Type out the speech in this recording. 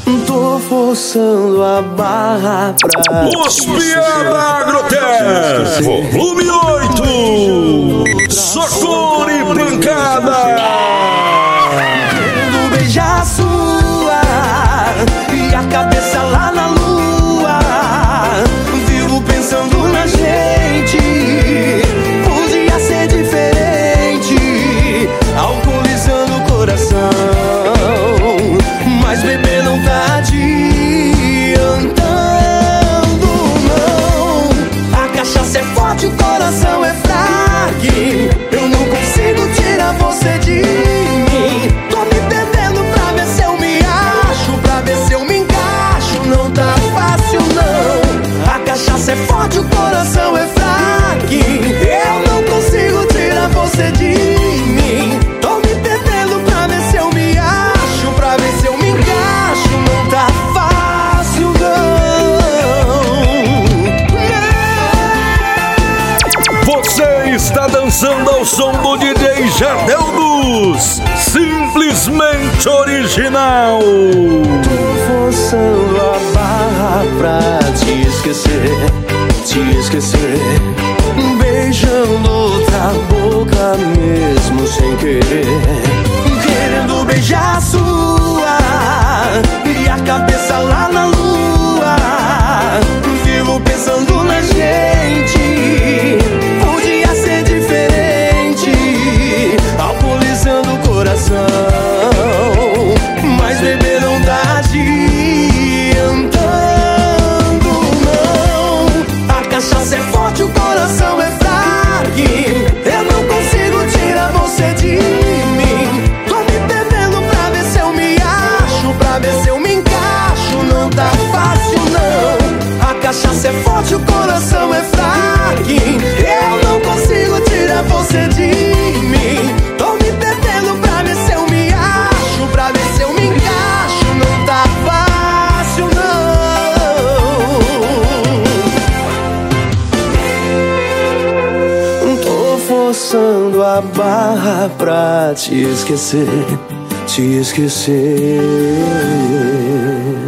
Tô forçando a barra pra Os Piada Agroter, volume 8. Só cor e pancada. querendo beijar sua e a cabeça lá na lua. Vivo pensando na gente, podia ser diferente, alcoolizando o coração. Mas bebê não tá adiantando, não. A cachaça é forte, o coração é fraco. Eu não consigo tirar você de mim. Tô me perdendo pra ver se eu me acho, pra ver se eu me encaixo. Não tá fácil, não. A cachaça é forte, o coração é fraco. Eu não consigo tirar você de mim. Tô me perdendo pra ver se eu me acho, pra ver se eu me encaixo. Não tá fácil, não. Você está dançando ao som do DJ Jardel Luz, simplesmente original. Tô forçando a barra pra te esquecer, beijando outra boca mesmo sem querer, querendo beijar sua e a cabeça lá na lua. Vivo pensando na gente, podia ser diferente, alcoolizando o coração. Mas bebê não tá adiantando, não. A cachaça é forte, o coração é fraco. Eu não consigo tirar você de mim. Tô me perdendo pra ver se eu me acho, pra ver se eu me encaixo. Não tá fácil, não. A cachaça é forte, o coração é fraco. Eu não consigo tirar você de mim. Tô me perdendo pra ver se eu me acho, pra ver se eu me encaixo. Não tá fácil, não. Tô forçando a barra pra te esquecer.